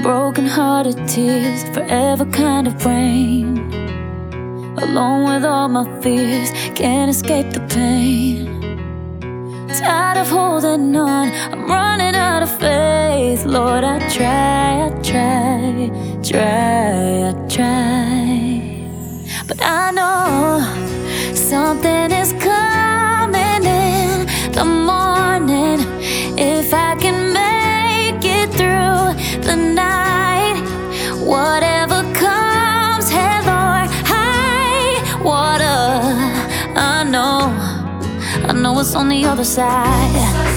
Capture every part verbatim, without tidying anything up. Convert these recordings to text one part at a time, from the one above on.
broken-hearted tears, forever kind of rain. Alone with all my fears, can't escape the pain. Tired of holding on, I'm running out of faith. Lord, I try, I try, try, I try. But I know something is coming in the morning. If I can make it through the night, whatever comes, hell or high water, I know, I know it's on the other side.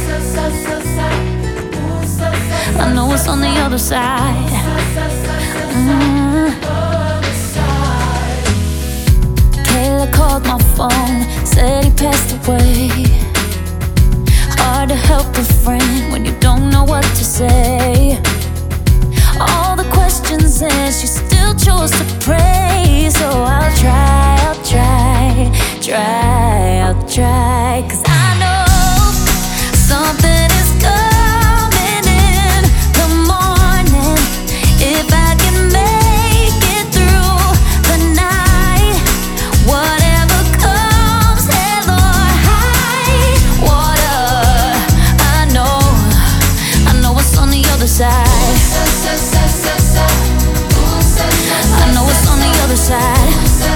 I know it's on the other side. Mm. Taylor called my phone, said he passed away. Hard to help a friend when you don't know what to say. All the questions and she still chose to pray. So I'll try, I'll try, try, I'll try. Cause I know something is coming in the morning. If I can make it through the night, whatever comes, hell or high water, I know, I know it's on the other side. I know it's on the other side.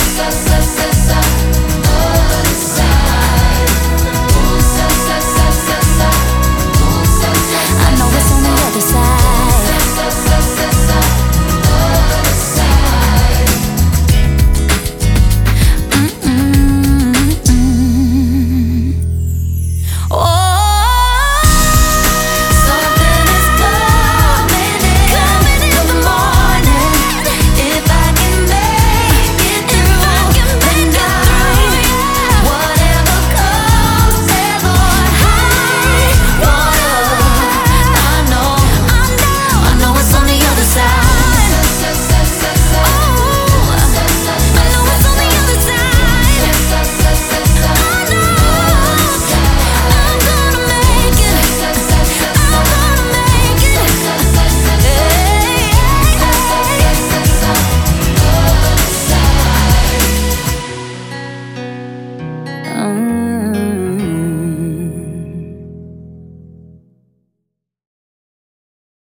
I know it's on the other side. Mm-mm-mm. Oh.